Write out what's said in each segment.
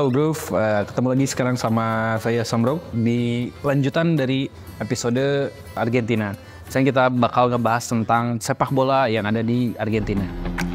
Halo Groove, ketemu lagi sekarang sama saya Samro di lanjutan dari episode Argentina. Sekarang kita bakal ngebahas tentang sepak bola yang ada di Argentina.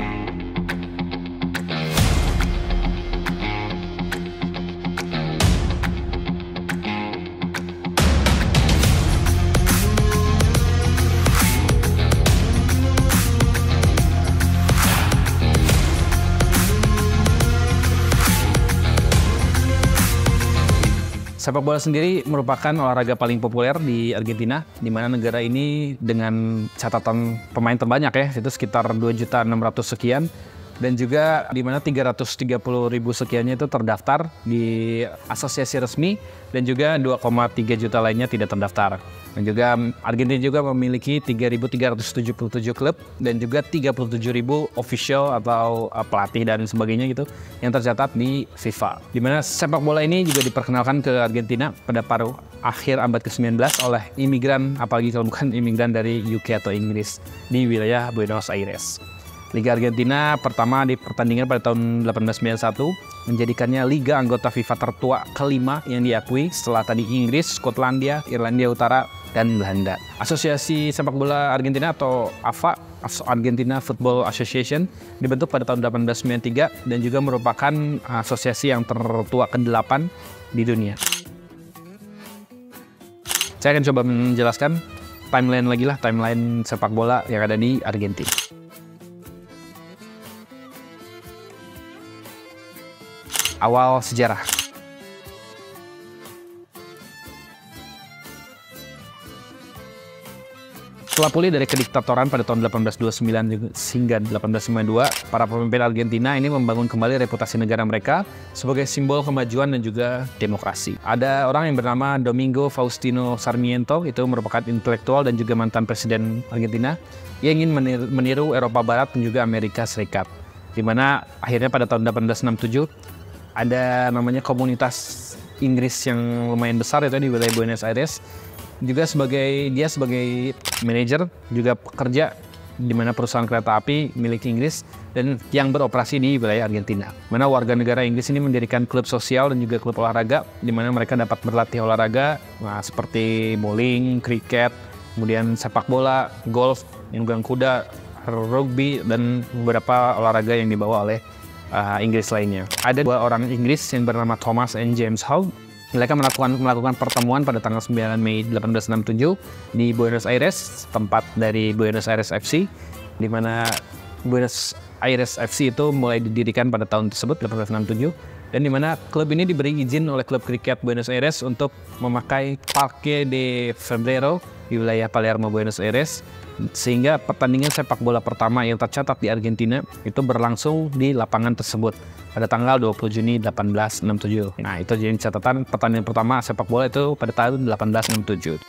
Sepak bola sendiri merupakan olahraga paling populer di Argentina, di mana negara ini dengan catatan pemain terbanyak ya, itu sekitar 2.600.000 sekian, dan juga di mana 330.000 sekiannya itu terdaftar di asosiasi resmi, dan juga 2,3 juta lainnya tidak terdaftar. Dan juga Argentina juga memiliki 3.377 klub dan juga 37.000 official atau pelatih dan sebagainya gitu yang tercatat di FIFA. Di mana sepak bola ini juga diperkenalkan ke Argentina pada paruh akhir abad ke-19 oleh imigran, apalagi kalau bukan imigran dari UK atau Inggris di wilayah Buenos Aires. Liga Argentina pertama dipertandingkan pada tahun 1891, menjadikannya liga anggota FIFA tertua kelima yang diakui setelah tadi Inggris, Skotlandia, Irlandia Utara, dan Belanda. Asosiasi sepak bola Argentina atau AFA, Argentina Football Association, dibentuk pada tahun 1893 dan juga merupakan asosiasi yang tertua ke-8 di dunia. Saya akan coba menjelaskan timeline sepak bola yang ada di Argentina. Awal sejarah. Setelah pulih dari kediktatoran pada tahun 1829 hingga 1852, para pemimpin Argentina ini membangun kembali reputasi negara mereka sebagai simbol kemajuan dan juga demokrasi. Ada orang yang bernama Domingo Faustino Sarmiento, itu merupakan intelektual dan juga mantan presiden Argentina, yang ingin meniru Eropa Barat dan juga Amerika Serikat. Di mana akhirnya pada tahun 1867, ada namanya komunitas Inggris yang lumayan besar itu di wilayah Buenos Aires. Juga dia sebagai manajer, juga pekerja di mana perusahaan kereta api milik Inggris dan yang beroperasi di wilayah Argentina. Mana warga negara Inggris ini mendirikan klub sosial dan juga klub olahraga di mana mereka dapat berlatih olahraga seperti bowling, kriket, kemudian sepak bola, golf, menunggang kuda, rugby, dan beberapa olahraga yang dibawa oleh Inggris lainnya. Ada dua orang Inggris yang bernama Thomas and James Howe. Mereka melakukan pertemuan pada tanggal 9 Mei 1867 di Buenos Aires, tempat dari Buenos Aires FC, di mana Buenos Aires FC itu mulai didirikan pada tahun tersebut 1867, dan di mana klub ini diberi izin oleh klub kriket Buenos Aires untuk memakai Parque de Febrero di wilayah Palermo, Buenos Aires, sehingga pertandingan sepak bola pertama yang tercatat di Argentina itu berlangsung di lapangan tersebut pada tanggal 20 Juni 1867. Nah, itu jadi catatan pertandingan pertama sepak bola itu pada tahun 1867.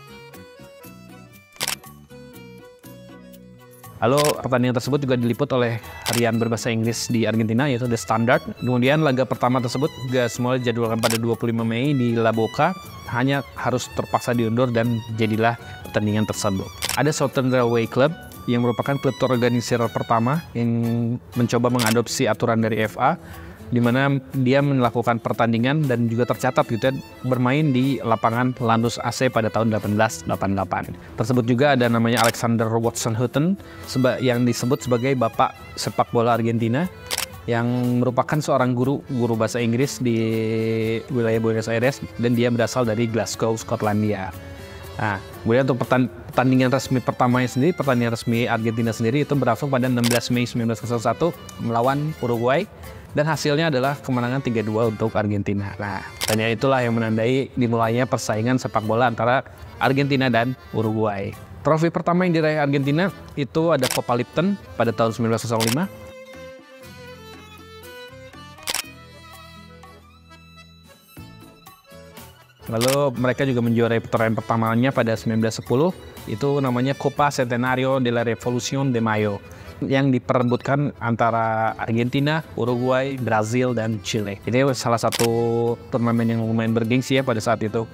Lalu pertandingan tersebut juga diliput oleh harian berbahasa Inggris di Argentina, yaitu The Standard. Kemudian laga pertama tersebut semula dijadwalkan pada 25 Mei di La Boca, hanya harus terpaksa diundur dan jadilah pertandingan tersebut. Ada Southern Railway Club yang merupakan klub terorganisir pertama yang mencoba mengadopsi aturan dari FA, di mana dia melakukan pertandingan dan juga tercatat gitu bermain di lapangan Lanús AC pada tahun 1888. Tersebut juga ada namanya Alexander Watson Hutton yang disebut sebagai bapak sepak bola Argentina, yang merupakan seorang guru bahasa Inggris di wilayah Buenos Aires dan dia berasal dari Glasgow, Skotlandia. Nah, kemudian untuk pertandingan resmi pertamanya sendiri, pertandingan resmi Argentina sendiri itu berlangsung pada 16 Mei 1901 melawan Uruguay, dan hasilnya adalah kemenangan 3-2 untuk Argentina. Nah, dan itulah yang menandai dimulainya persaingan sepak bola antara Argentina dan Uruguay. Trofi pertama yang diraih Argentina itu ada Copa Lipton pada tahun 1905. Lalu mereka juga menjuarai pertandingan pertamanya pada 1910, itu namanya Copa Centenario de la Revolución de Mayo, yang diperebutkan antara Argentina, Uruguay, Brazil, dan Chile. Ini salah satu turnamen yang lumayan bergengsi ya pada saat itu.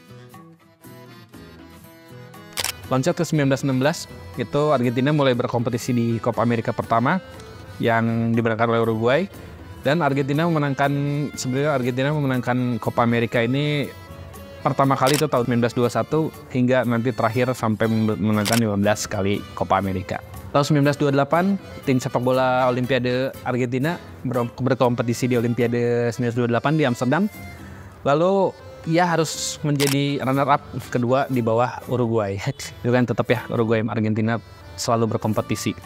Loncat ke 1916, itu Argentina mulai berkompetisi di Copa America pertama yang dimenangkan oleh Uruguay. Dan sebenarnya Argentina memenangkan Copa America ini pertama kali itu tahun 1921 hingga nanti terakhir sampai memenangkan 15 kali Copa America. Tahun 1928, tim sepak bola Olimpiade Argentina berkompetisi di Olimpiade 1928 di Amsterdam. Lalu ia harus menjadi runner-up kedua di bawah Uruguay. Itu kan tetap ya, Uruguay Argentina selalu berkompetisi.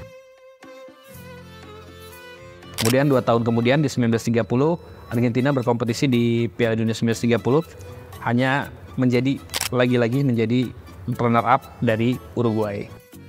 Kemudian 2 tahun kemudian di 1930, Argentina berkompetisi di Piala Dunia 1930, hanya lagi-lagi menjadi runner-up dari Uruguay.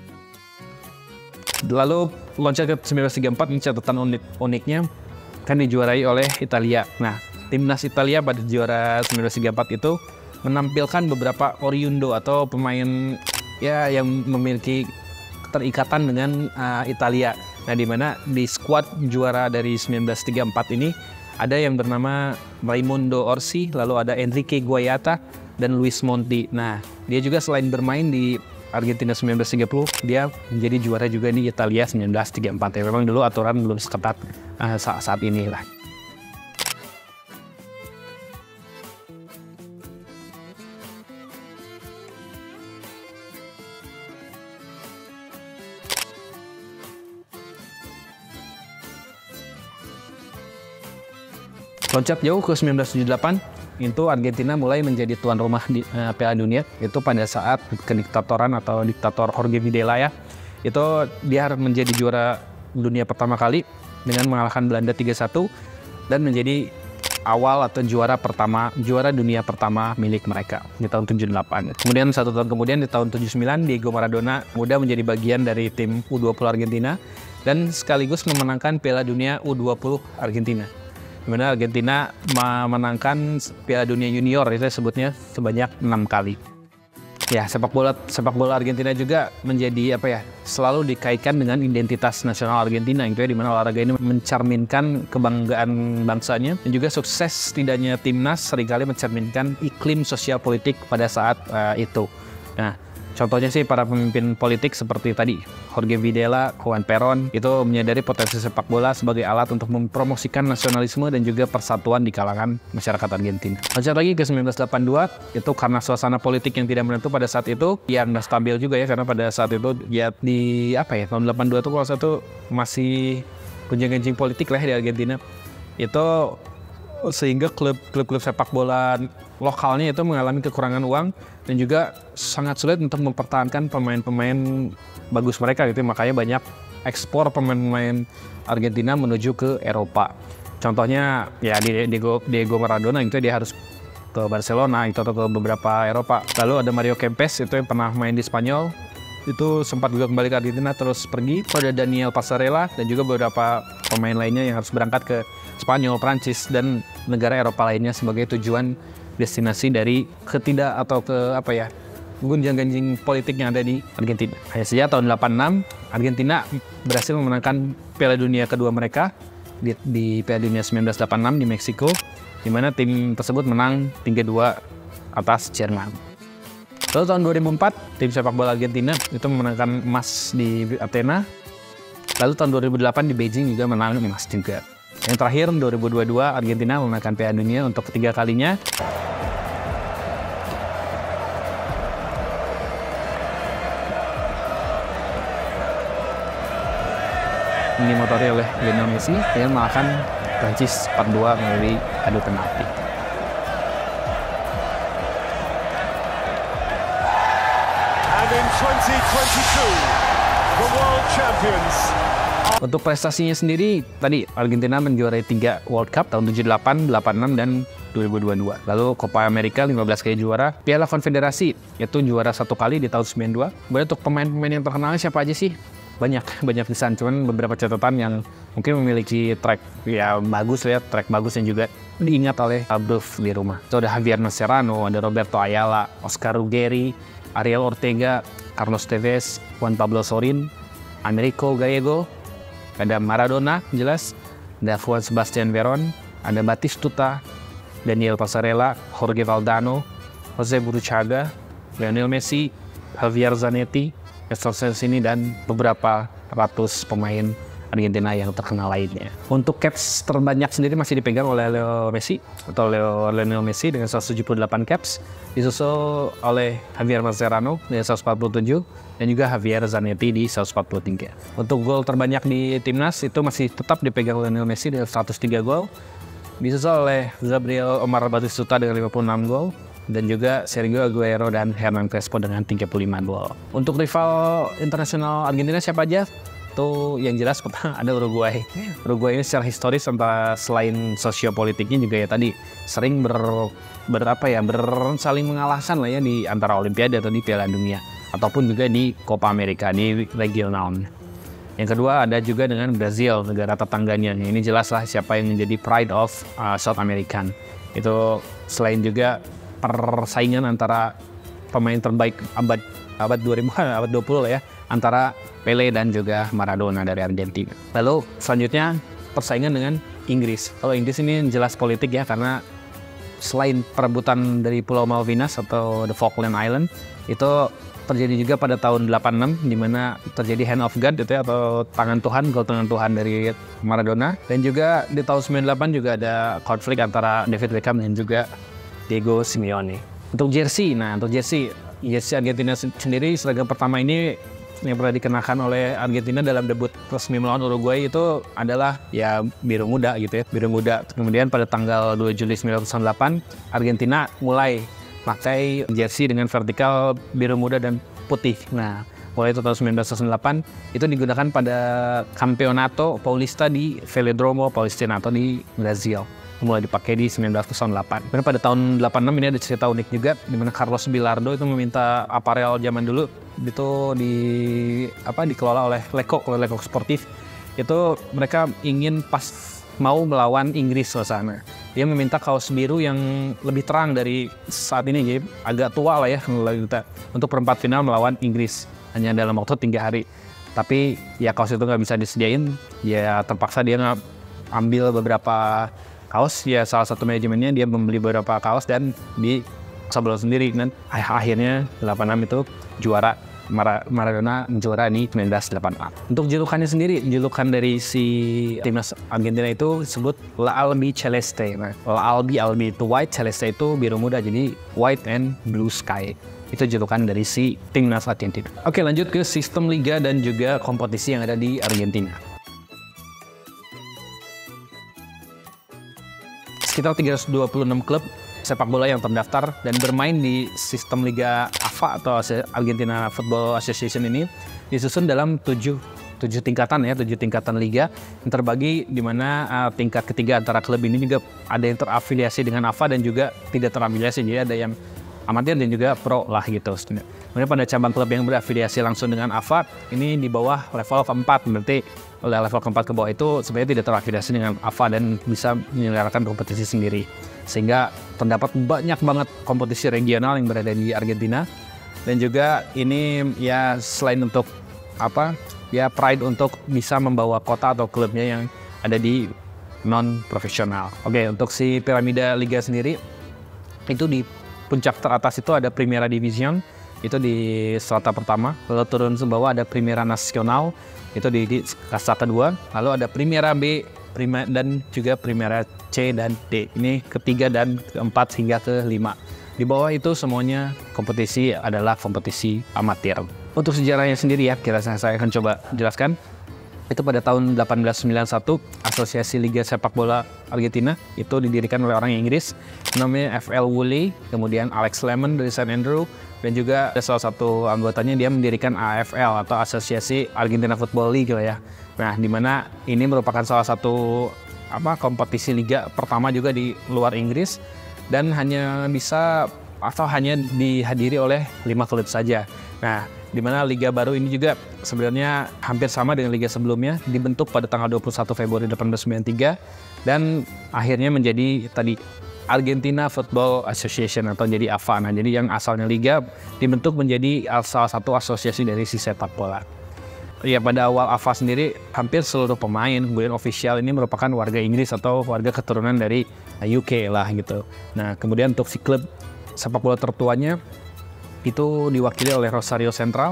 Lalu loncat ke 1934, ini catatan uniknya kan dijuarai oleh Italia. Nah, timnas Italia pada juara 1934 itu menampilkan beberapa oriundo atau pemain ya yang memiliki keterikatan dengan Italia. Nah, di mana di skuad juara dari 1934 ini ada yang bernama Raimundo Orsi, lalu ada Enrique Guayata dan Luis Monti. Nah, dia juga selain bermain di Argentina 1930, dia menjadi juara juga di Italia 1934. Ya, memang dulu aturan belum seketat saat ini lah. Loncat jauh ke 1978, itu Argentina mulai menjadi tuan rumah di Piala Dunia. Itu pada saat kediktatoran atau diktator Jorge Videla ya. Itu dia menjadi juara dunia pertama kali dengan mengalahkan Belanda 3-1 dan menjadi awal atau juara dunia pertama milik mereka di tahun 78. Kemudian 1 tahun kemudian di tahun 79, Diego Maradona muda menjadi bagian dari tim U20 Argentina dan sekaligus memenangkan Piala Dunia U20 Argentina. Di mana Argentina memenangkan Piala Dunia Junior, itu sebutnya sebanyak 6 kali. Ya, sepak bola Argentina juga menjadi selalu dikaitkan dengan identitas nasional Argentina, gitu ya, di mana olahraga ini mencerminkan kebanggaan bangsanya dan juga sukses setidaknya timnas seringkali mencerminkan iklim sosial politik pada saat itu. Nah, contohnya sih para pemimpin politik seperti tadi Jorge Videla, Juan Perón itu menyadari potensi sepak bola sebagai alat untuk mempromosikan nasionalisme dan juga persatuan di kalangan masyarakat Argentina. Lanjut lagi ke 1982, itu karena suasana politik yang tidak menentu pada saat itu, yang nggak stabil juga ya, karena pada saat itu ya di tahun 82 itu kalau satu masih gunjing-gunjing politik lah di Argentina. Itu sehingga klub-klub sepak bola lokalnya itu mengalami kekurangan uang dan juga sangat sulit untuk mempertahankan pemain-pemain bagus mereka gitu. Makanya banyak ekspor pemain-pemain Argentina menuju ke Eropa. Contohnya ya Diego Maradona itu dia harus ke Barcelona atau ke beberapa Eropa. Lalu ada Mario Kempes itu yang pernah main di Spanyol, itu sempat juga kembali ke Argentina terus pergi. Ada Daniel Passarella dan juga beberapa pemain lainnya yang harus berangkat ke Spanyol, Prancis dan negara Eropa lainnya sebagai tujuan destinasi dari gunjang-ganjing politik yang ada di Argentina. Hanya saja tahun 86 Argentina berhasil memenangkan Piala Dunia kedua mereka di Piala Dunia 1986 di Meksiko, di mana tim tersebut menang 3-2 atas Jerman. Lalu tahun 2004 tim sepak bola Argentina itu memenangkan emas di Athena. Lalu tahun 2008 di Beijing juga menang emas juga. Yang terakhir 2022 Argentina memenangkan Piala Dunia untuk ketiga kalinya. Ini motori oleh Lionel Messi yang mengalahkan Prancis 4-2 melalui adu penalti. And in 2022, the world champions. Untuk prestasinya sendiri, tadi Argentina menjuarai 3 World Cup tahun 78, 86, dan 2022. Lalu Copa America 15 kali juara. Piala Konfederasi itu juara 1 kali di tahun 92. Kemudian untuk pemain-pemain yang terkenal siapa aja sih? Banyak pisan, cuman beberapa catatan yang mungkin memiliki track bagus yang juga diingat oleh Abduf di rumah. So, ada Javier Mascherano, ada Roberto Ayala, Oscar Ruggeri, Ariel Ortega, Carlos Tevez, Juan Pablo Sorin, Americo Gallego, ada Maradona jelas, ada Juan Sebastian Veron, ada Batistuta, Daniel Passarella, Jorge Valdano, Jose Burruchaga, Lionel Messi, Javier Zanetti, Estor Sensini, dan beberapa ratus pemain Argentina yang terkenal lainnya. Untuk caps terbanyak sendiri masih dipegang oleh Lionel Messi dengan 178 caps, disusul oleh Javier Mascherano dengan 147 dan juga Javier Zanetti di 143. Untuk gol terbanyak di timnas itu masih tetap dipegang Lionel Messi dengan 103 gol, disusul oleh Gabriel Omar Batistuta dengan 56 gol, dan juga Sergio Aguero dan Hernan Crespo dengan 35 gol. Untuk rival internasional Argentina siapa aja? Tuh yang jelas pertama ada Uruguay. Uruguay ini secara historis selain sosiopolitiknya juga ya tadi sering saling mengalahkan lah ya di antara Olimpiade atau di Piala Dunia ataupun juga di Copa America di regional. Yang kedua ada juga dengan Brazil, negara tetangganya. Ini jelas lah siapa yang menjadi pride of South American. Itu selain juga persaingan antara pemain terbaik abad 2000-an, abad 20 lah ya, antara Pele dan juga Maradona dari Argentina. Lalu selanjutnya persaingan dengan Inggris. Kalau Inggris ini jelas politik ya, karena selain perebutan dari Pulau Malvinas atau the Falkland Island, itu terjadi juga pada tahun 86 di mana terjadi hand of God itu ya, atau tangan Tuhan, gol tangan Tuhan dari Maradona. Dan juga di tahun 98 juga ada konflik antara David Beckham dan juga Diego Simeone. Untuk jersey Argentina sendiri, seragam pertama ini yang pernah dikenakan oleh Argentina dalam debut resmi melawan Uruguay itu adalah ya biru muda gitu ya, biru muda. Kemudian pada tanggal 2 Juli 1998 Argentina mulai pakai jersey dengan vertikal biru muda dan putih. Nah, mulai tahun 1998 itu digunakan pada Campeonato Paulista di Velodromo Paulistanato di Brazil. Mulai dipakai di 1908. Dan pada tahun 86 ini ada cerita unik juga di mana Carlos Bilardo itu meminta aparel zaman dulu itu dikelola oleh Leko Sportif. Itu mereka ingin pas mau melawan Inggris suasana. Dia meminta kaos biru yang lebih terang dari saat ini, jadi agak tua lah ya untuk perempat final melawan Inggris hanya dalam waktu 3 hari. Tapi ya kaos itu nggak bisa disediain, ya terpaksa dia ambil beberapa kaos, ya salah satu manajemennya dia membeli beberapa kaos dan di sebelum sendiri, dan akhirnya 86 itu juara, Maradona juara di 1986. Untuk julukannya sendiri, julukan dari si timnas Argentina itu disebut La Albi Celeste. Nah, La Albi itu white, Celeste itu biru muda, jadi white and blue sky. Itu julukan dari si timnas Argentina. Oke, lanjut ke sistem liga dan juga kompetisi yang ada di Argentina. Sekitar 326 klub sepak bola yang terdaftar dan bermain di sistem Liga AFA atau Argentina Football Association ini disusun dalam 7 tingkatan liga yang terbagi, di mana tingkat ketiga antara klub ini juga ada yang terafiliasi dengan AFA dan juga tidak terafiliasi, jadi ada yang amatir dan juga pro lah gitu. Kemudian pada cabang klub yang berafiliasi langsung dengan AFA ini di bawah level keempat, berarti level keempat ke bawah itu sebenarnya tidak terafiliasi dengan AFA dan bisa menyelenggarakan kompetisi sendiri. Sehingga terdapat banyak banget kompetisi regional yang berada di Argentina. Dan juga ini ya selain untuk pride untuk bisa membawa kota atau klubnya yang ada di non profesional. Oke, untuk si piramida liga sendiri itu di puncak teratas itu ada Primera Division, itu di strata pertama. Lalu turun ke bawah ada Primera Nacional, itu di kasta kedua. Lalu ada Primera B, dan juga Primera C dan D. Ini ketiga dan keempat hingga ke-5. Di bawah itu semuanya kompetisi adalah kompetisi amatir. Untuk sejarahnya sendiri ya, saya akan coba jelaskan. Itu pada tahun 1891, Asosiasi Liga Sepak Bola Argentina itu didirikan oleh orang Inggris, namanya F.L. Woolley, kemudian Alex Lemon dari St. Andrew, dan juga ada salah satu anggotanya dia mendirikan AFL atau Asosiasi Argentina Football League ya. Nah, di mana ini merupakan salah satu kompetisi liga pertama juga di luar Inggris dan hanya dihadiri oleh 5 klub saja. Nah, di mana liga baru ini juga sebenarnya hampir sama dengan liga sebelumnya, dibentuk pada tanggal 21 Februari 1893 dan akhirnya menjadi tadi Argentina Football Association atau jadi AFA. Nah, jadi yang asalnya liga dibentuk menjadi salah satu asosiasi dari si sepak bola. Ya, pada awal AFA sendiri hampir seluruh pemain kemudian ofisial ini merupakan warga Inggris atau warga keturunan dari UK lah gitu. Nah, kemudian untuk si klub sepak bola tertuanya itu diwakili oleh Rosario Central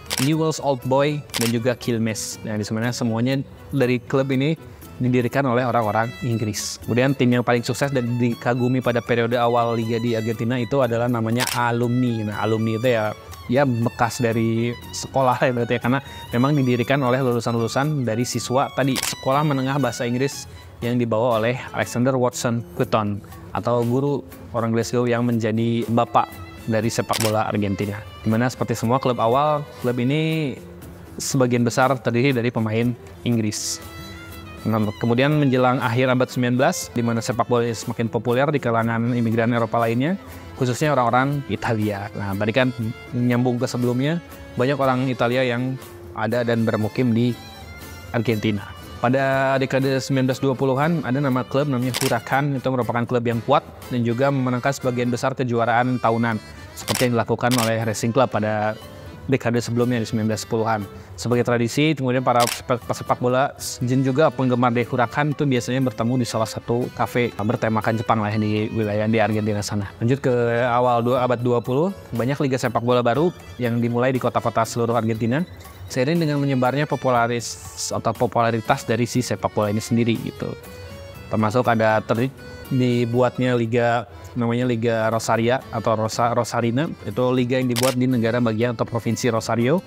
Newell's Old Boy, dan juga Quilmes. Nah, di sebenarnya semuanya dari klub ini didirikan oleh orang-orang Inggris. Kemudian tim yang paling sukses dan dikagumi pada periode awal Liga di Argentina itu adalah namanya alumni. Nah, alumni itu ya bekas dari sekolah ya berarti ya, karena memang didirikan oleh lulusan-lulusan dari siswa tadi sekolah menengah bahasa Inggris yang dibawa oleh Alexander Watson Quitton, atau guru orang Glasgow yang menjadi bapak dari sepak bola Argentina. Dimana seperti semua klub awal, klub ini sebagian besar terdiri dari pemain Inggris. Nah, kemudian menjelang akhir abad 19, di mana sepak bola semakin populer di kalangan imigran Eropa lainnya, khususnya orang-orang Italia. Nah, tadi kan nyambung ke sebelumnya, banyak orang Italia yang ada dan bermukim di Argentina. Pada dekade 1920-an, ada nama klub namanya Huracan, itu merupakan klub yang kuat dan juga memenangkan sebagian besar kejuaraan tahunan, seperti yang dilakukan oleh Racing Club pada dekade sebelumnya di 1910-an. Sebagai tradisi, kemudian para pesepak bola dan juga penggemar dari Huracan itu biasanya bertemu di salah satu kafe bertemakan Jepang lah di wilayah di Argentina sana. Lanjut ke awal abad 20, banyak liga sepak bola baru yang dimulai di kota-kota seluruh Argentina, seiring dengan menyebarnya popularitas dari si sepak bola ini sendiri gitu. Termasuk ada dibuatnya liga namanya Liga Rosaria atau Rosarina, itu liga yang dibuat di negara bagian atau provinsi Rosario.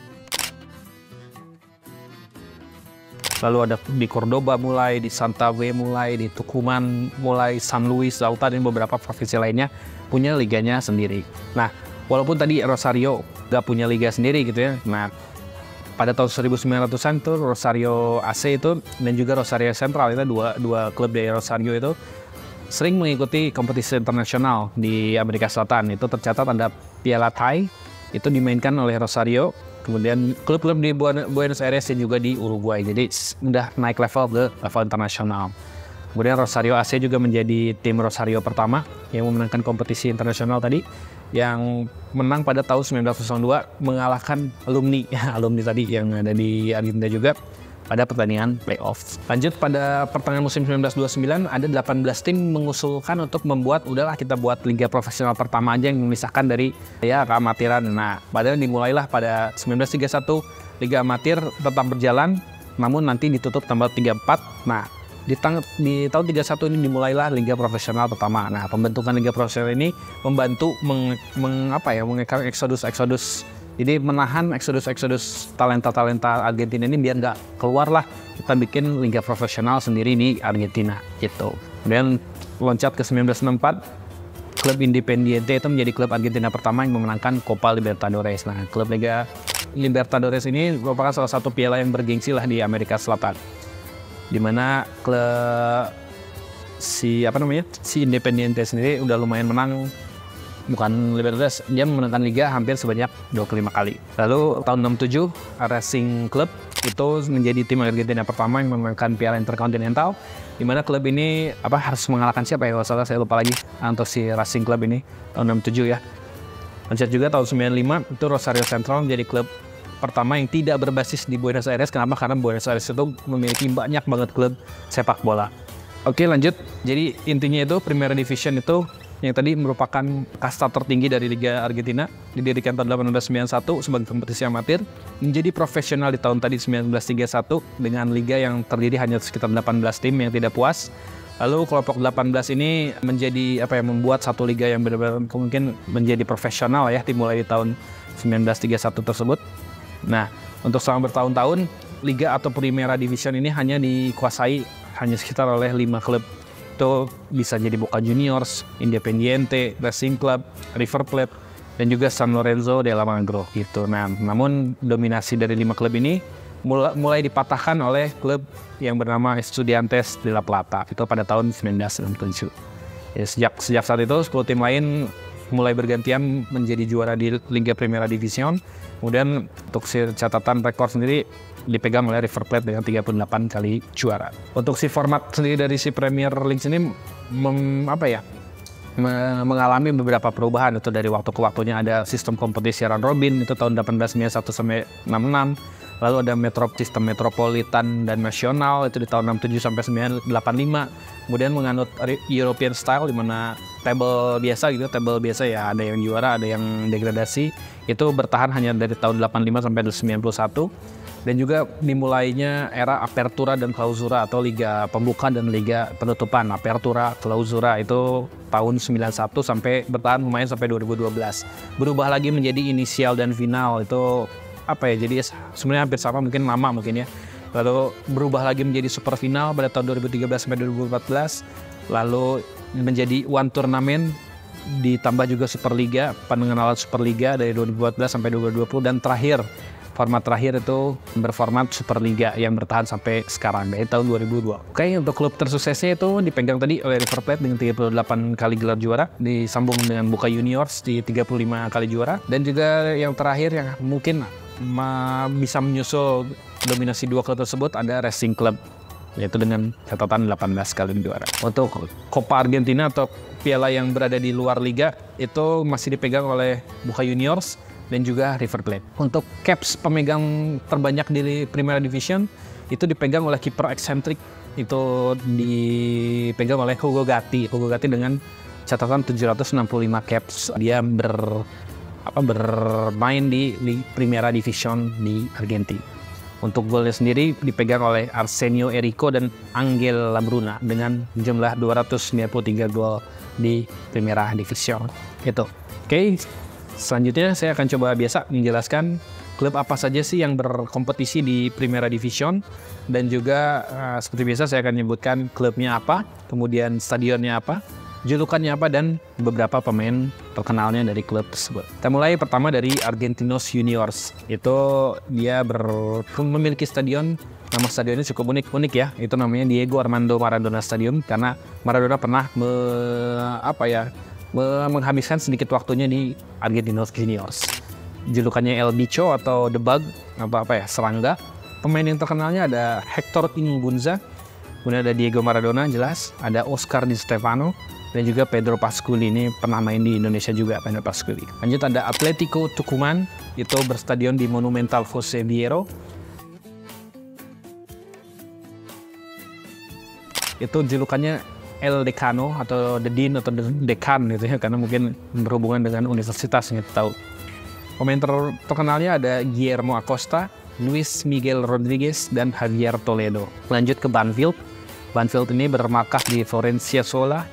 Lalu ada di Cordoba mulai, di Santa Fe mulai, di Tucumán mulai, San Luis, Salta, dan beberapa provinsi lainnya punya liganya sendiri. Nah, walaupun tadi Rosario gak punya liga sendiri gitu ya, nah pada tahun 1900-an tuh Rosario AC itu dan juga Rosario Central, itu dua klub dari Rosario itu sering mengikuti kompetisi internasional di Amerika Selatan. Itu tercatat ada Piala Thai, itu dimainkan oleh Rosario. Kemudian klub-klub di Buenos Aires dan juga di Uruguay. Jadi udah naik level ke level internasional. Kemudian Rosario AC juga menjadi tim Rosario pertama yang memenangkan kompetisi internasional tadi, yang menang pada tahun 1902 mengalahkan alumni tadi yang ada di Argentina juga pada pertandingan playoff. Lanjut pada pertengahan musim 1929, ada 18 tim mengusulkan untuk membuat, udahlah kita buat liga profesional pertama aja yang memisahkan dari keamatiran. Nah, padahal dimulailah pada 1931 liga amatir tetap berjalan, namun nanti ditutup tanggal 34. Nah, di tahun 31 ini dimulailah liga profesional pertama. Nah, pembentukan liga profesional ini membantu mengekang eksodus. Jadi menahan eksodus talenta-talenta Argentina ini biar nggak keluar lah, kita bikin liga profesional sendiri di Argentina gitu. Kemudian loncat ke 1964, klub Independiente itu menjadi klub Argentina pertama yang memenangkan Copa Libertadores. Nah, klub Liga Libertadores ini merupakan salah satu piala yang bergengsi lah di Amerika Selatan, di mana klub si Independiente sendiri udah lumayan menang. Bukan Libertadores, dia memenangkan liga hampir sebanyak 25 kali. Lalu tahun 67, Racing Club itu menjadi tim Argentina pertama yang memenangkan Piala Intercontinental, di mana klub ini harus mengalahkan siapa ya, kalau salah saya lupa lagi, untuk si Racing Club ini tahun 67 ya. Lanjut juga tahun 95 itu Rosario Central menjadi klub pertama yang tidak berbasis di Buenos Aires. Kenapa? Karena Buenos Aires itu memiliki banyak banget klub sepak bola. Oke, lanjut. Jadi intinya itu Primera Division itu yang tadi merupakan kasta tertinggi dari Liga Argentina, didirikan tahun 1891 sebagai kompetisi amatir, menjadi profesional di tahun tadi 1931 dengan liga yang terdiri hanya sekitar 18 tim yang tidak puas. Lalu kelompok 18 ini menjadi membuat satu liga yang benar-benar mungkin menjadi profesional ya, dimulai di tahun 1931 tersebut. Nah, untuk selama bertahun-tahun, liga atau Primera Division ini hanya dikuasai sekitar oleh 5 klub. Itu bisa jadi Boca Juniors, Independiente, Racing Club, River Plate, dan juga San Lorenzo de Almagro gitu. Nah, namun dominasi dari 5 klub ini mulai dipatahkan oleh klub yang bernama Estudiantes de La Plata itu pada tahun 1997. Ya, sejak saat itu 10 tim lain mulai bergantian menjadi juara di Liga Primera Division. Kemudian untuk catatan rekor sendiri dipegang oleh River Plate dengan 38 kali juara. Untuk si format sendiri dari si Premier League ini mengalami beberapa perubahan. Itu dari waktu ke waktunya ada sistem kompetisi round robin itu tahun 1891 sampai 66. Lalu ada sistem metropolitan dan nasional itu di tahun 67 sampai 1985. Kemudian menganut European style di mana table biasa ya, ada yang juara, ada yang degradasi. Itu bertahan hanya dari tahun 85 sampai 91. Dan juga dimulainya era apertura dan clausura atau liga pembuka dan liga penutupan. Apertura, clausura itu tahun 91 sampai bertahan lumayan sampai 2012. Berubah lagi menjadi inisial dan final, itu jadi sebenarnya hampir sama, mungkin lama mungkin ya. Lalu berubah lagi menjadi super final pada tahun 2013 sampai 2014. Lalu menjadi one turnamen, ditambah juga Superliga, pengenalan Superliga dari 2014 sampai 2020, dan format terakhir itu berformat Superliga yang bertahan sampai sekarang dari tahun 2002. Oke, untuk klub tersuksesnya itu dipegang tadi oleh River Plate dengan 38 kali gelar juara, disambung dengan Boca Juniors di 35 kali juara, dan juga yang terakhir yang mungkin bisa menyusul dominasi dua klub tersebut ada Racing Club, yaitu dengan catatan 18 kali juara. Untuk Copa Argentina atau piala yang berada di luar liga itu masih dipegang oleh Boca Juniors dan juga River Plate. Untuk caps pemegang terbanyak di Primera Division itu dipegang oleh kiper eksentrik, itu dipegang oleh Hugo Gatti dengan catatan 765 caps. Dia bermain di Primera Division di Argentina. Untuk golnya sendiri dipegang oleh Arsenio Erico dan Angel Labruna dengan jumlah 293 gol di Primera Division. Itu. Oke. Selanjutnya saya akan coba biasa menjelaskan klub apa saja sih yang berkompetisi di Primera Division, dan juga seperti biasa saya akan menyebutkan klubnya apa, kemudian stadionnya apa, julukannya apa, dan beberapa pemain terkenalnya dari klub tersebut. Kita mulai pertama dari Argentinos Juniors. Itu dia memiliki stadion, nama stadionnya cukup unik ya. Itu namanya Diego Armando Maradona Stadium karena Maradona pernah menghabiskan sedikit waktunya di Argentinos Juniors. Julukannya El Bicho atau The Bug, serangga. Pemain yang terkenalnya ada Hector Ingunza, kemudian ada Diego Maradona jelas, ada Oscar Di Stefano, dan juga Pedro Pasculi. Ini pernah main di Indonesia juga, Pedro Pasculi. Lanjut ada Atletico Tucumán, itu berstadion di Monumental José Vieiro. Itu julukannya El Decano atau The Dean atau The Decan gitu ya, karena mungkin berhubungan dengan universitas gitu tahu. Pemain terkenalnya ada Guillermo Acosta, Luis Miguel Rodriguez, dan Javier Toledo. Lanjut ke Banfield. Banfield ini bermarkas di Florencia Sola.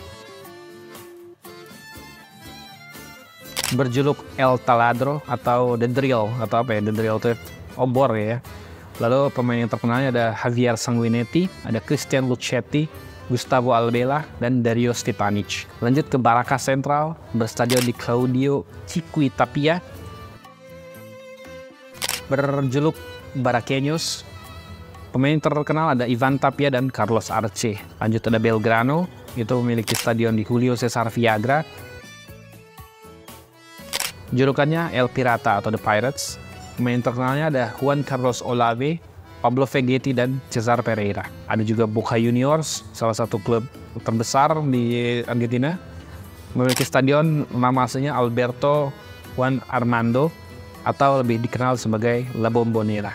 Berjuluk El Taladro atau The Drill atau The Drill itu obor ya. Lalu pemain yang terkenalnya ada Javier Sanguinetti, ada Christian Luchetti, Gustavo Albela, dan Dario Stepanic. Lanjut ke Baraka Central, berstadion di Claudio Chiqui Tapia. Berjuluk Baraqueños. Pemain terkenal ada Ivan Tapia dan Carlos Arce. Lanjut ada Belgrano, itu memiliki stadion di Julio Cesar Viagra. Julukannya El Pirata atau The Pirates. Pemain terkenalnya ada Juan Carlos Olave, Pablo Vegetti, dan Cesar Pereira. Ada juga Boca Juniors, salah satu klub terbesar di Argentina. Memiliki stadion nama aslinya Alberto Juan Armando atau lebih dikenal sebagai La Bombonera.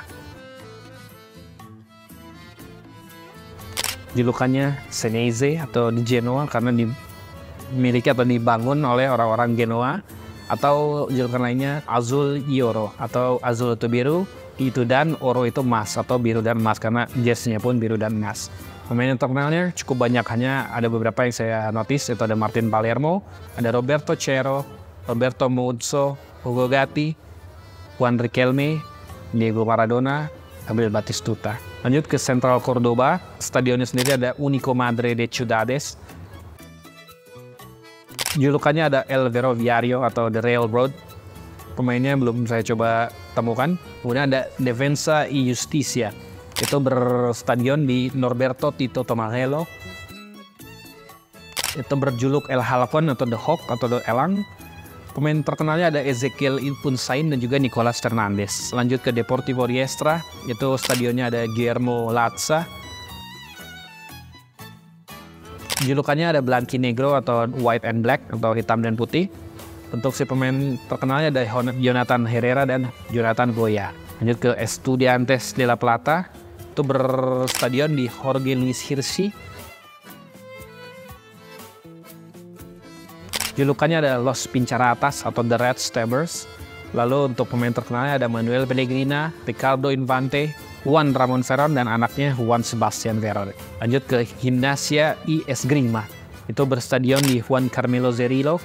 Julukannya Senese atau di Genoa karena dimiliki atau dibangun oleh orang-orang Genoa, atau julukan lainnya Azul y Oro atau Azul itu biru, itu dan oro itu emas atau biru dan emas karena jersey-nya pun biru dan emas. Pemain yang terkenalnya cukup banyak, hanya ada beberapa yang saya notice. Itu ada Martin Palermo, ada Roberto Cero, Roberto Muzzo, Hugo Gatti, Juan Riquelme, Diego Maradona, Gabriel Batistuta. Lanjut ke Central Cordoba, stadionnya sendiri ada Único Madre de Ciudades. Julukannya ada El Ferroviario atau The Railroad. Pemainnya belum saya coba temukan. Kemudian ada Defensa y Justicia. Itu berstadion di Norberto Tito Tomagello. Itu berjuluk El Halcón atau The Hawk atau The Elang. Pemain terkenalnya ada Ezequiel Punsain dan juga Nicolas Fernandez. Lanjut ke Deportivo Riestra. Itu stadionnya ada Guillermo Latza. Julukannya ada Blanquinegro atau White and Black atau hitam dan putih. Untuk si pemain terkenalnya ada Jonathan Herrera dan Jonathan Goya. Lanjut ke Estudiantes de La Plata, itu berstadion di Jorge Luis Hirsi. Julukannya ada Los Pincharatas atau The Red Stabbers. Lalu untuk pemain terkenalnya ada Manuel Pellegrina, Ricardo Infante, Juan Ramon Ferron, dan anaknya Juan Sebastian Ferron. Lanjut ke Gimnasia y Esgrima. Itu berstadion di Juan Carmelo Zerillo.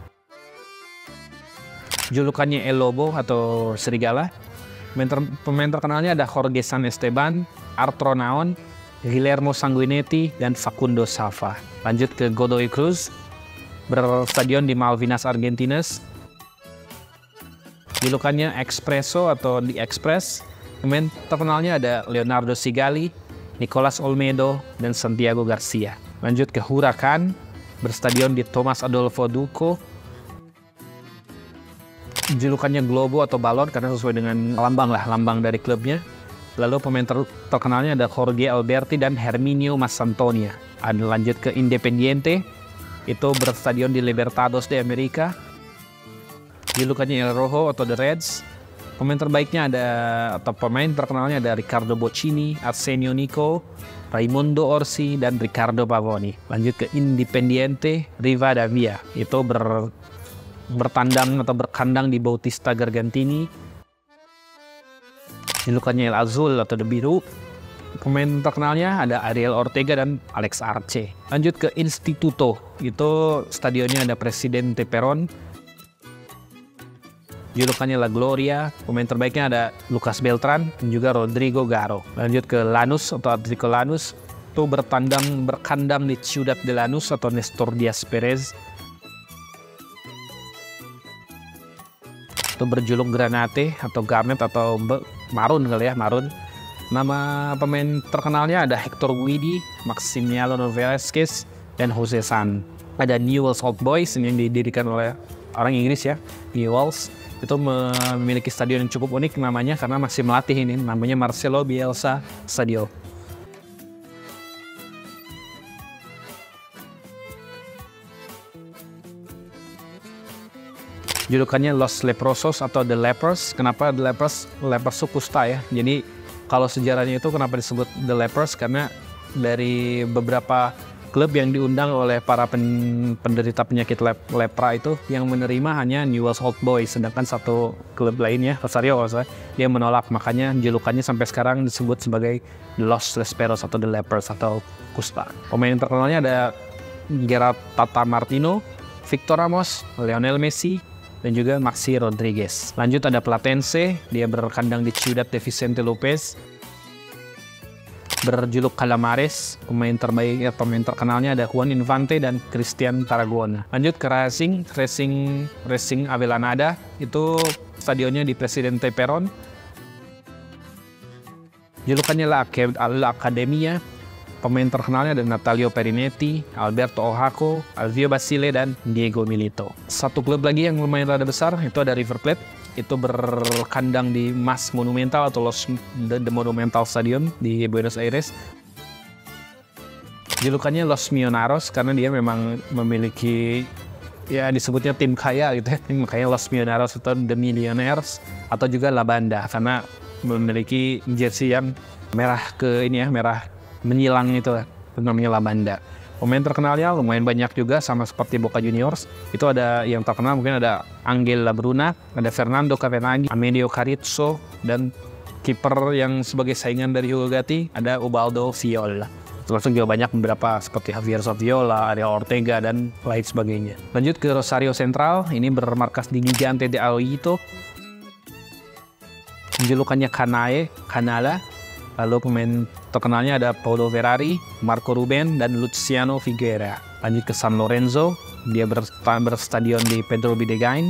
Julukannya El Lobo atau Serigala. Pemain terkenalnya ada Jorge San Esteban, Arturo Naon, Guillermo Sanguinetti, dan Facundo Safa. Lanjut ke Godoy Cruz, berstadion di Malvinas Argentinas. Julukannya Expresso atau The Express. Pemain terkenalnya ada Leonardo Sigali, Nicolas Olmedo, dan Santiago Garcia. Lanjut ke Huracan, berstadion di Thomas Adolfo Ducco. Julukannya Globo atau Balon karena sesuai dengan lambang dari klubnya. Lalu pemain terkenalnya ada Jorge Alberti dan Herminio Massantonia. Ada lanjut ke Independiente, itu berstadion di Libertadores de America. Julukannya El Rojo atau The Reds. Pemain terbaiknya pemain terkenalnya ada Ricardo Boccini, Arsenio Nico, Raimundo Orsi, dan Ricardo Pavoni. Lanjut ke Independiente Rivadavia, itu bertandang atau berkandang di Bautista Gargantini. Julukannya El Azul atau The Biru. Pemain terkenalnya ada Ariel Ortega dan Alex Arce. Lanjut ke Instituto, itu stadionnya ada Presidente Perón. Julukannya La Gloria. Pemain terbaiknya ada Lucas Beltran dan juga Rodrigo Garo. Lanjut ke Lanús atau Atlético Lanús, itu berkandang di Ciudad de Lanús atau Nestor Diaz Perez. Itu berjuluk Granate atau Garnet atau Marun kali ya, Marun. Nama pemain terkenalnya ada Hector Guidi, Maximiliano Velázquez, dan Jose San. Ada Newell's Old Boys yang didirikan oleh orang Inggris ya, Newell's. Itu memiliki stadion yang cukup unik namanya karena masih melatih ini, namanya Marcelo Bielsa Stadium. Julukannya Los Leprosos atau The Lepers. Kenapa The Lepers? Lepers itu kusta ya. Jadi kalau sejarahnya itu kenapa disebut The Lepers? Karena dari beberapa klub yang diundang oleh para penderita penyakit lepra itu yang menerima hanya Newell's Old Boys, sedangkan satu klub lainnya, Rosario, dia menolak. Makanya julukannya sampai sekarang disebut sebagai Los Leperos atau The Lepers atau kusta. Pemain terkenalnya ada Gerard Tata Martino, Victor Ramos, Lionel Messi, dan juga Maxi Rodriguez. Lanjut ada Platense, dia berkandang di Ciudad de Vicente Lopez. Berjuluk Calamares, pemain terkenalnya ada Juan Infante dan Christian Tarragona. Lanjut ke Racing Avellaneda, itu stadionnya di Presidente Perón. Julukannya La Academia. Pemain terkenalnya ada Natalio Perinetti, Alberto Ojaco, Alvio Basile, dan Diego Milito. Satu klub lagi yang lumayan rada besar, itu ada River Plate. Itu berkandang di Mas Monumental atau The Monumental Stadium di Buenos Aires. Julukannya Los Millonarios karena dia memang memiliki, ya disebutnya tim kaya gitu ya. Makanya Los Millonarios atau The Millionaires atau juga La Banda karena memiliki jersey yang merah menyilang itu namanya La Banda. Pemain terkenalnya lumayan banyak juga sama seperti Boca Juniors. Itu ada yang terkenal mungkin ada Angel Labruna, ada Fernando Cavenaghi, Amelio Carizzo, dan kiper yang sebagai saingan dari Hugo Gatti ada Ubaldo Viola. Termasuk juga banyak beberapa seperti Javier Saviola, Ariel Ortega, dan lain sebagainya. Lanjut ke Rosario Central, ini bermarkas di Gigante de Aoito. Julukannya Canala. Lalu pemain terkenalnya ada Paulo Ferrari, Marco Ruben, dan Luciano Figueira. Lanjut ke San Lorenzo, dia berstadion di Pedro Bidegain.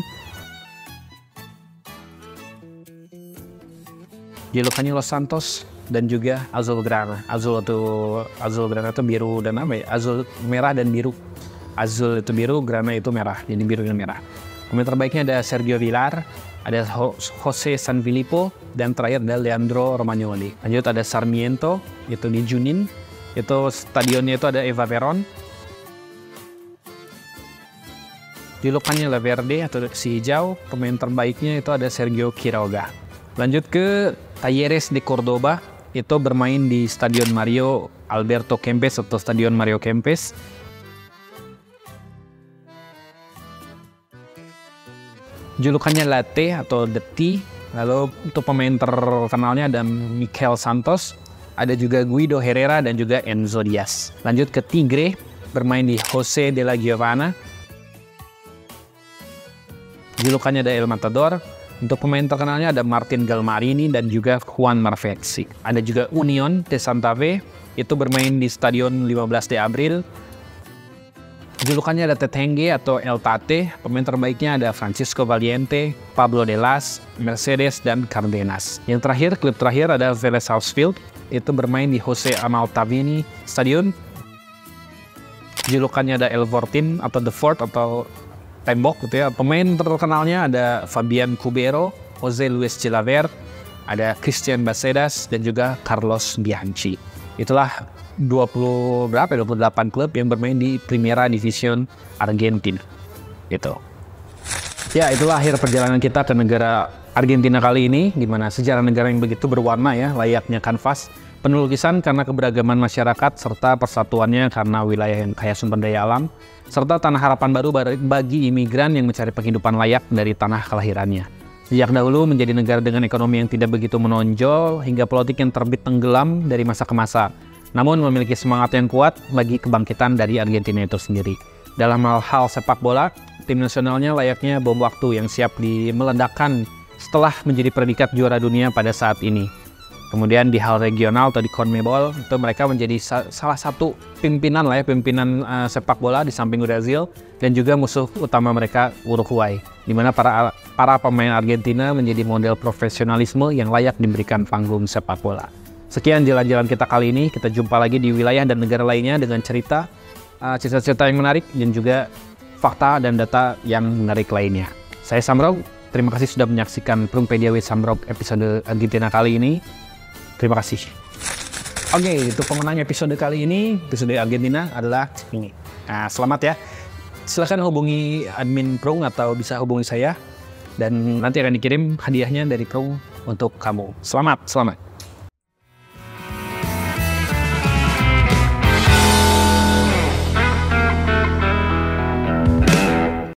Julukannya Los Santos dan juga Azulgrana. Azulgrana itu biru dan apa ya? Azul merah dan biru. Azul itu biru, grana itu merah. Jadi biru dan merah. Pemain terbaiknya ada Sergio Villar, ada Jose Sanfilippo, dan terakhir ada Leandro Romagnoli. Lanjut ada Sarmiento, itu di Junin. Itu stadionnya itu ada Eva Perón. Julukannya La Verde atau si hijau. Pemain terbaiknya itu ada Sergio Quiroga. Lanjut ke Talleres de Cordoba, itu bermain di Stadion Mario Alberto Kempes atau Stadion Mario Kempes. Julukannya Latte atau The Tea. Lalu untuk pemain terkenalnya ada Mikel Santos, ada juga Guido Herrera dan juga Enzo Diaz. Lanjut ke Tigre, bermain di José de la Giovanna. Julukannya ada El Matador. Untuk pemain terkenalnya ada Martin Galmarini dan juga Juan Marfexi. Ada juga Unión de Santa Fe, itu bermain di Stadion 15 de Abril. Julukannya ada Tetengge atau El Tate. Pemain terbaiknya ada Francisco Valiente, Pablo Delas, Mercedes, dan Cardenas. Yang terakhir, klub terakhir ada Vélez Sarsfield. Itu bermain di José Amaltavini Stadion. Julukannya ada El Fortín atau The Fort atau tembok gitu ya. Pemain terkenalnya ada Fabián Cubero, José Luis Chilavert, ada Christian Bacedas, dan juga Carlos Bianchi. Itulah 28 klub yang bermain di Primera División Argentina. Gitu. Ya, itulah akhir perjalanan kita ke negara Argentina kali ini, di mana sejarah negara yang begitu berwarna ya, layaknya kanvas penuh lukisan karena keberagaman masyarakat serta persatuannya karena wilayah yang kaya sumber daya alam, serta tanah harapan baru bagi imigran yang mencari penghidupan layak dari tanah kelahirannya. Sejak dahulu menjadi negara dengan ekonomi yang tidak begitu menonjol hingga politik yang terbit tenggelam dari masa ke masa, namun memiliki semangat yang kuat bagi kebangkitan dari Argentina itu sendiri. Dalam hal sepak bola, tim nasionalnya layaknya bom waktu yang siap dimeledakkan setelah menjadi predikat juara dunia pada saat ini. Kemudian di hal regional atau di CONMEBOL, itu mereka menjadi salah satu pimpinan sepak bola di samping Brazil dan juga musuh utama mereka Uruguay, di mana para pemain Argentina menjadi model profesionalisme yang layak diberikan panggung sepak bola. Sekian jalan-jalan kita kali ini, kita jumpa lagi di wilayah dan negara lainnya dengan cerita-cerita yang menarik dan juga fakta dan data yang menarik lainnya. Saya Samrog, terima kasih sudah menyaksikan Prungpedia with Samrog episode Argentina kali ini. Terima kasih. Oke, untuk pemenang episode kali ini, episode Argentina adalah ini. Nah, selamat ya. Silahkan hubungi admin Prung atau bisa hubungi saya. Dan nanti akan dikirim hadiahnya dari Prung untuk kamu. Selamat.